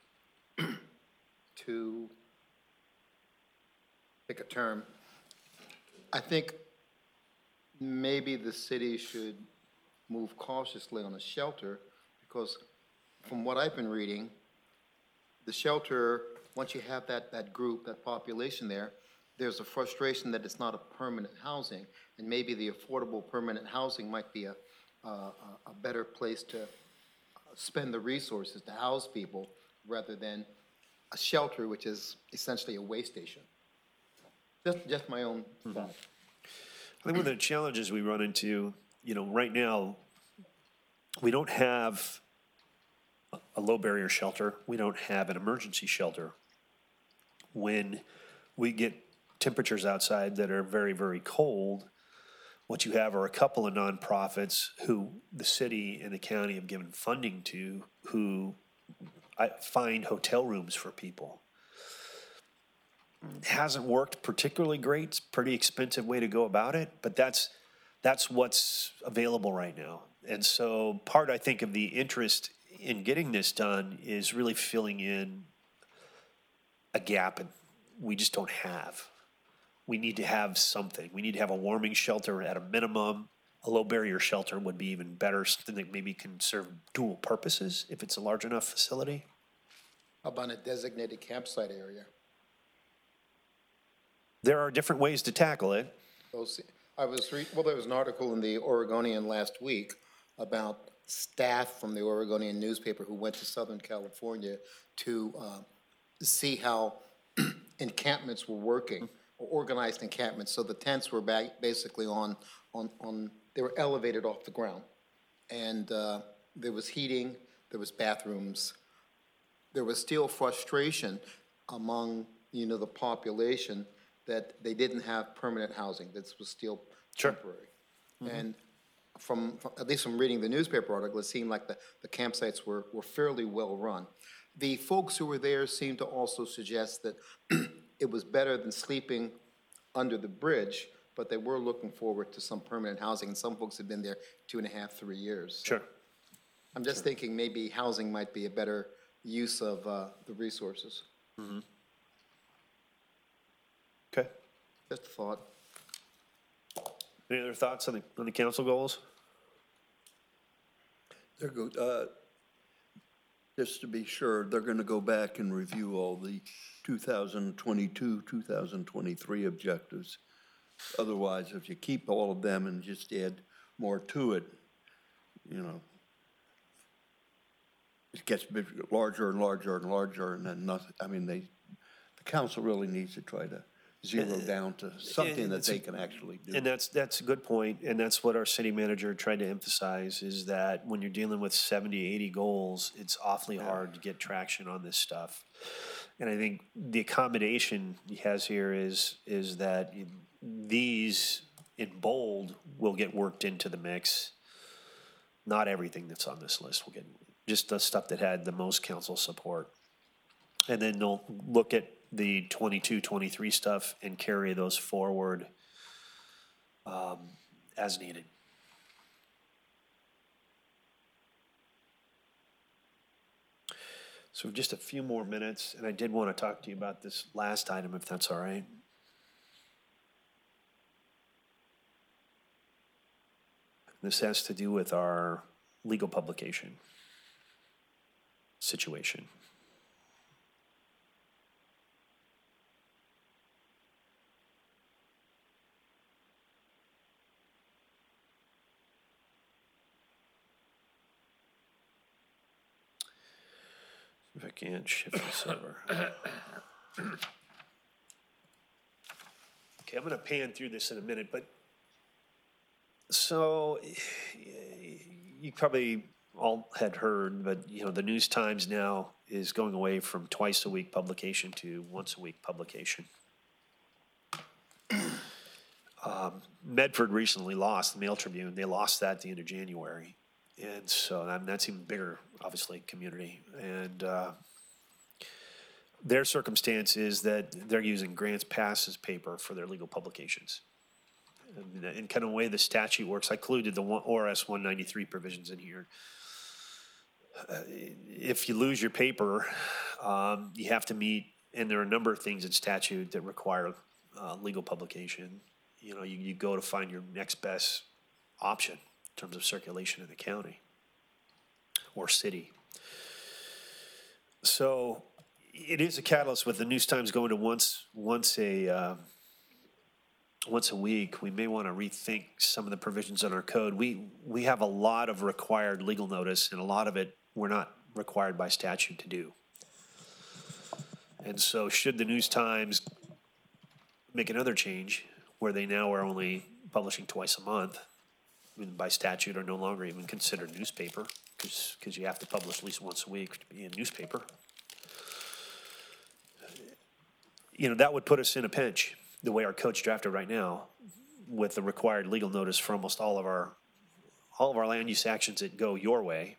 too, pick a term, I think maybe the city should move cautiously on a shelter, because from what I've been reading, the shelter, once you have that, that group, that population there, there's a frustration that it's not a permanent housing, and maybe the affordable permanent housing might be a, a, a better place to spend the resources to house people rather than a shelter, which is essentially a way station. Just, just my own thought. I think one of the challenges we run into, you know, right now, we don't have a low barrier shelter. We don't have an emergency shelter. When we get temperatures outside that are very, very cold, what you have are a couple of nonprofits who the city and the county have given funding to, who I find hotel rooms for people. Hasn't worked particularly great. It's a pretty expensive way to go about it, but that's that's what's available right now. And so part, I think, of the interest in getting this done is really filling in a gap that we just don't have. We need to have something. We need to have a warming shelter at a minimum. A low barrier shelter would be even better, something that maybe can serve dual purposes if it's a large enough facility. How about a designated campsite area? There are different ways to tackle it. Those, I was, re- well, there was an article in the Oregonian last week about staff from the Oregonian newspaper who went to Southern California to uh, see how encampments were working, or organized encampments. So the tents were ba- basically on, on, on, they were elevated off the ground. And uh, there was heating, there was bathrooms. There was still frustration among, you know, the population that they didn't have permanent housing. This was still Sure. temporary. Mm-hmm. And from, from, at least from reading the newspaper article, it seemed like the, the campsites were, were fairly well run. The folks who were there seemed to also suggest that it was better than sleeping under the bridge, but they were looking forward to some permanent housing, and some folks had been there two and a half, three years. Sure. I'm just thinking maybe housing might be a better use of uh, the resources. Mm-hmm. Okay. Just a thought. Any other thoughts on the, on the council goals? They're good. Uh, just to be sure, they're gonna go back and review all the two thousand twenty-two, two thousand twenty-three objectives. Otherwise, if you keep all of them and just add more to it, you know, it gets big, larger and larger and larger, and then nothing, I mean, they, the council really needs to try to zero down to something that it's- they can actually do. And that's, that's a good point, and that's what our city manager tried to emphasize, is that when you're dealing with seventy, eighty goals, it's awfully hard to get traction on this stuff. And I think the accommodation he has here is, is that these in bold will get worked into the mix. Not everything that's on this list will get, just the stuff that had the most council support. And then they'll look at the twenty-two, twenty-three stuff and carry those forward um, as needed. So just a few more minutes, and I did want to talk to you about this last item, if that's all right. This has to do with our legal publication situation. If I can shift this over. Okay, I'm going to pan through this in a minute, but so you probably all had heard, but you know, the News Times now is going away from twice a week publication to once a week publication. Um, Medford recently lost the Mail Tribune. They lost that at the end of January. And so I mean, that's even bigger, obviously, community. And uh, their circumstance is that they're using Grants Pass's paper for their legal publications. And, and kind of the way the statute works, I included the O R S one ninety-three provisions in here. Uh, if you lose your paper, um, you have to meet, and there are a number of things in statute that require uh, legal publication. You know, you, you go to find your next best option in terms of circulation in the county or city. So it is a catalyst with the News Times going to once once a uh, once a week. We may want to rethink some of the provisions in our code. We we have a lot of required legal notice, and a lot of it we're not required by statute to do. And so should the News Times make another change where they now are only publishing twice a month, by statute are no longer even considered newspaper, because because you have to publish at least once a week to be a newspaper. You know, that would put us in a pinch, the way our code's drafted right now, with the required legal notice for almost all of our all of our land use actions that go your way.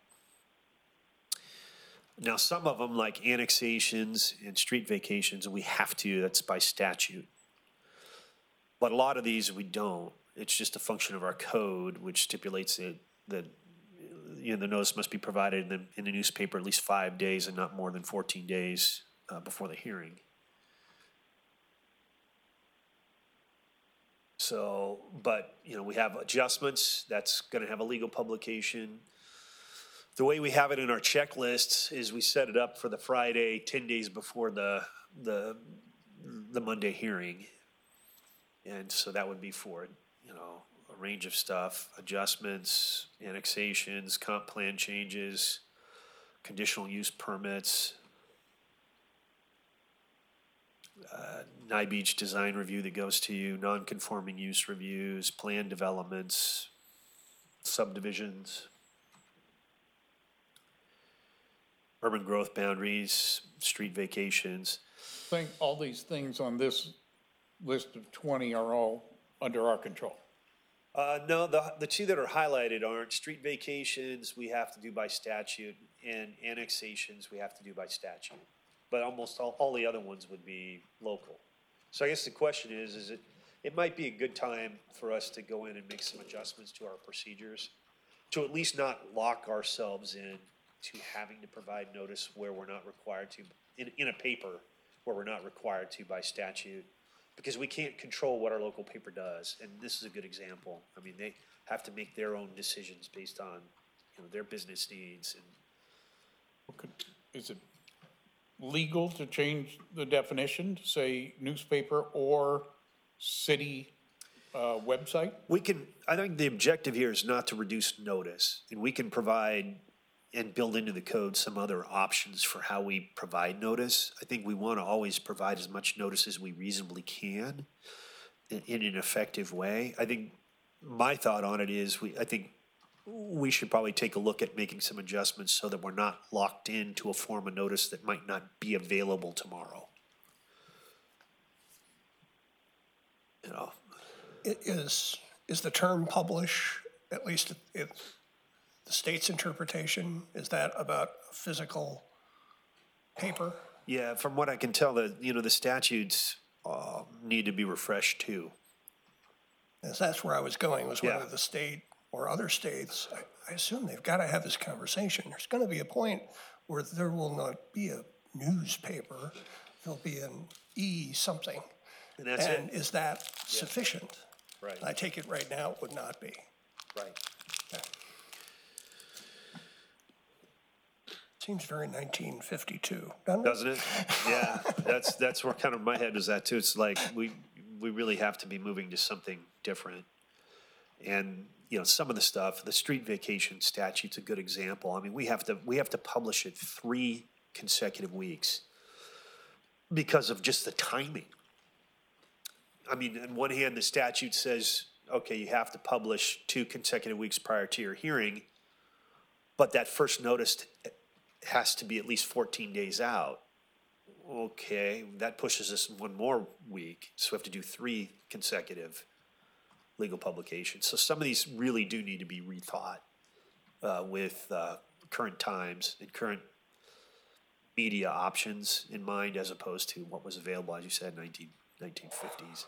Now, some of them, like annexations and street vacations, we have to, that's by statute. But a lot of these we don't. It's just a function of our code, which stipulates it, that you know, the notice must be provided in the, in the newspaper at least five days and not more than fourteen days uh, before the hearing. So, but, you know, we have adjustments. That's going to have a legal publication. The way we have it in our checklists is we set it up for the Friday, ten days before the the the Monday hearing. And so that would be for, you know, a range of stuff, adjustments, annexations, comp plan changes, conditional use permits, uh, N I Beach design review that goes to you, non-conforming use reviews, plan developments, subdivisions, urban growth boundaries, street vacations. I think all these things on this list of twenty are all under our control. Uh, no, the, the two that are highlighted aren't. Street vacations we have to do by statute, and annexations we have to do by statute. But almost all, all the other ones would be local. So I guess the question is, is it, it might be a good time for us to go in and make some adjustments to our procedures, to at least not lock ourselves in to having to provide notice where we're not required to, in, in a paper where we're not required to by statute, because we can't control what our local paper does. And this is a good example. I mean, they have to make their own decisions based on, you know, their business needs. And Is it legal to change the definition to say newspaper or city uh, website? we can, I think the objective here is not to reduce notice, and we can provide and build into the code some other options for how we provide notice. I think we want to always provide as much notice as we reasonably can in, in an effective way. I think my thought on it is we, I think we should probably take a look at making some adjustments so that we're not locked into a form of notice that might not be available tomorrow. You know, I- Is, is the term publish, at least it, the state's interpretation, is that about physical paper? yeah, from what I can tell, the, you know, the statutes uh, need to be refreshed too. As that's where I was going, was Yeah. whether the state or other states, I, I assume they've got to have this conversation. There's going to be a point where there will not be a newspaper, there'll be an e-something. And that's And it. is that sufficient? Right. I take it right now it would not be. Right. Seems very nineteen fifty-two, doesn't it? Doesn't it? Yeah, that's, that's where kind of my head was at too. It's like, we, we really have to be moving to something different. And, you know, some of the stuff, the street vacation statute's a good example. I mean, we have to, we have to publish it three consecutive weeks because of just the timing. I mean, on one hand, the statute says, okay, you have to publish two consecutive weeks prior to your hearing, but that first notice has to be at least fourteen days out. Okay, that pushes us one more week, so we have to do three consecutive legal publications. So some of these really do need to be rethought uh, with uh, current times and current media options in mind, as opposed to what was available, as you said, nineteen, nineteen fifties.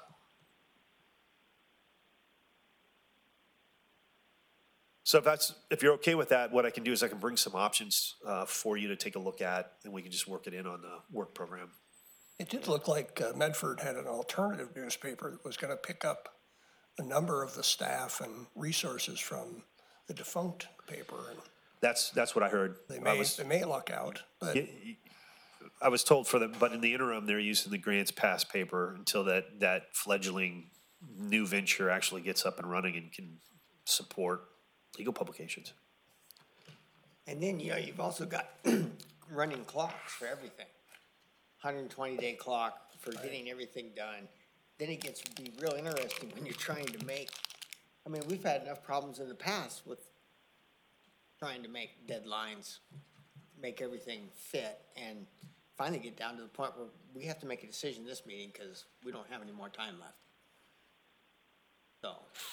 So if that's, if you're okay with that, what I can do is I can bring some options uh, for you to take a look at, and we can just work it in on the work program. It did look like uh, Medford had an alternative newspaper that was going to pick up a number of the staff and resources from the defunct paper, and That's, that's what I heard. they I may, was, they may luck out, but I was told for them, but in the interim, they're using the grants pass paper until that, that fledgling new venture actually gets up and running and can support legal publications. And then, you know, you've also got running clocks for everything. one hundred twenty day clock for getting everything done. Then it gets to be real interesting when you're trying to make, I mean, we've had enough problems in the past with trying to make deadlines, make everything fit, and finally get down to the point where we have to make a decision this meeting because we don't have any more time left. So,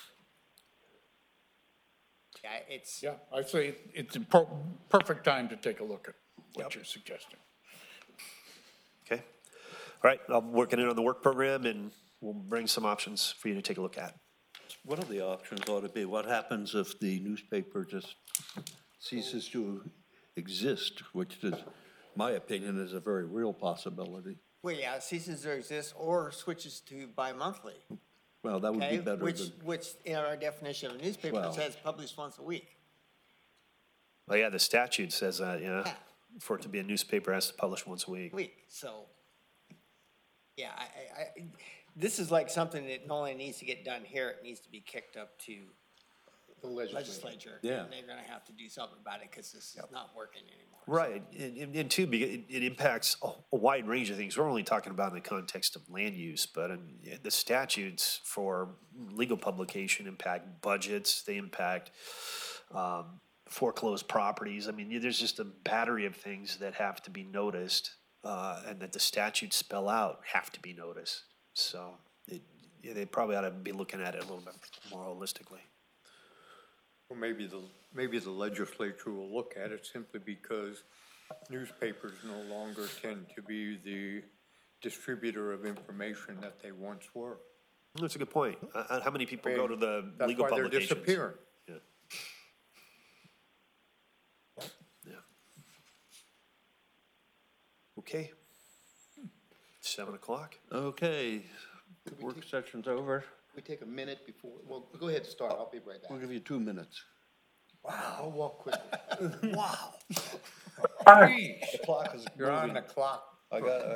yeah, it's, Yeah, I say it's a per- perfect time to take a look at what you're suggesting. Okay? All right, I'm working in on the work program, and we'll bring some options for you to take a look at. One of the options ought to be, what happens if the newspaper just ceases to exist, which is, my opinion, is a very real possibility. well, yeah, it ceases to exist or switches to bi-monthly. Well, that would be Okay, better which, than, which in our definition of a newspaper Well- says published once a week. Well, yeah, the statute says that, yeah. Yeah. For it to be a newspaper, it has to publish once a week. Week, so, yeah, I, I, I, this is like something that not only needs to get done here, it needs to be kicked up to The legislature. legislature. Yeah. And they're gonna have to do something about it, cause this is not working anymore. Right, and, and- and two, because it, it impacts a, a wide range of things. We're only talking about in the context of land use, but um, yeah, the statutes for legal publication impact budgets, they impact um, foreclosed properties. I mean, there's just a battery of things that have to be noticed, uh, and that the statutes spell out have to be noticed. So it, yeah, they probably ought to be looking at it a little bit more holistically. Well, maybe the, maybe the legislature will look at it simply because newspapers no longer tend to be the distributor of information that they once were. That's a good point. Uh, uh, how many people go to the That's legal why they're publications? disappearing. Yeah. Yeah. Okay. Seven o'clock. okay, work session's over. We take a minute before, well, go ahead, start, I'll be right We'll back. give you two minutes. I'll walk quickly. Wow. The clock is You're on the clock. I got,